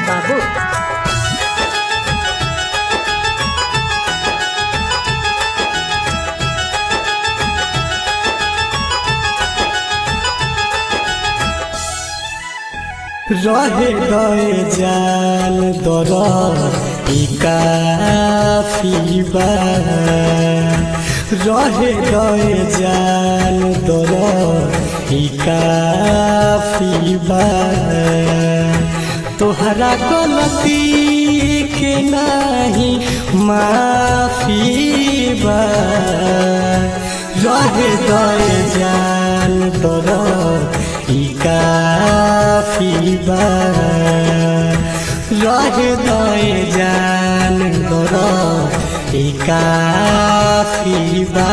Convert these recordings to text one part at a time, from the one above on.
बाबू। रहे गए जान दरद काफी बा, रहे गए जान दरद काफी बा। तोहरा गलती के नहीं माफी बा, रहे गए जान दरद काफी बा, रह गए जान दरद काफी बा।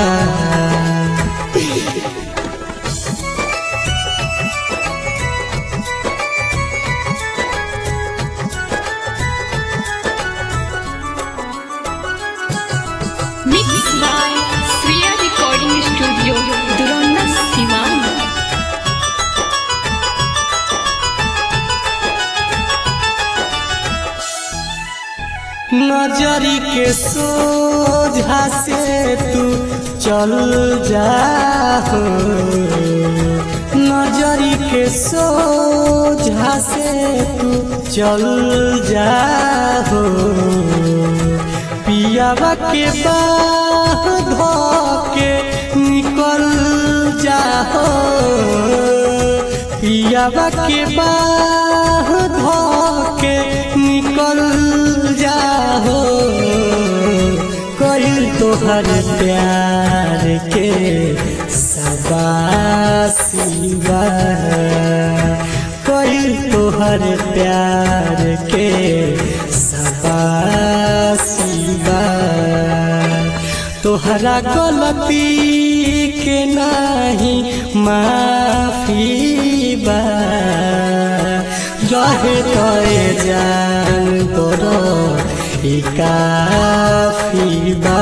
Mix by Shriya recording studio Durauna Siwan. नजरी के सोझा से तू चल जा हो, नजरी के सोझा से तू चल जा हो। पियावा के बाह धो के निकल जा हो, पियावा के बाह धो के निकल जाहो। कइल तोहर प्यार के सबासी बा, कइल तोहर प्यार के सबासी बा। तोहरा गलती के नहीं माफी बा, रहे गए जान दरद काफी बा।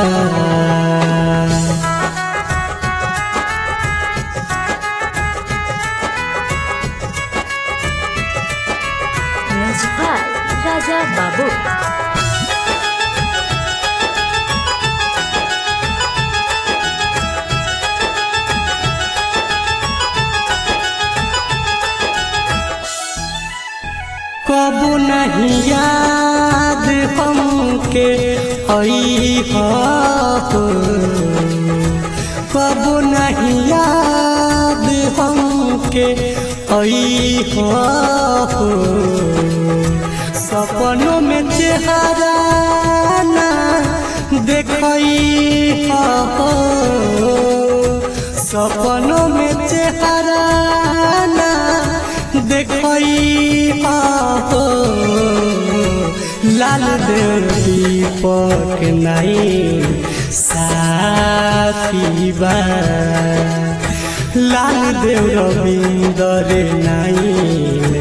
राजा बाबू। कबू नहीं याद हमके आई हो, कबू नहीं याद हमके आई हो। सपनों में चेहरा ना देखई हो, सपनों में चेहरा ना देखई हो। लाल देव दीपक नहीं साथी बा, लाल देव रविंदर नहीं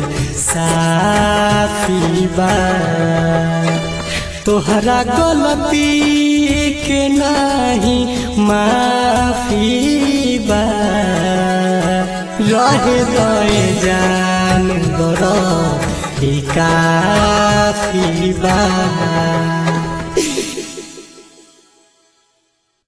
साथी बा। तोहरा गलती के नहीं माफी बा, रह गए जान दरद काफी बा।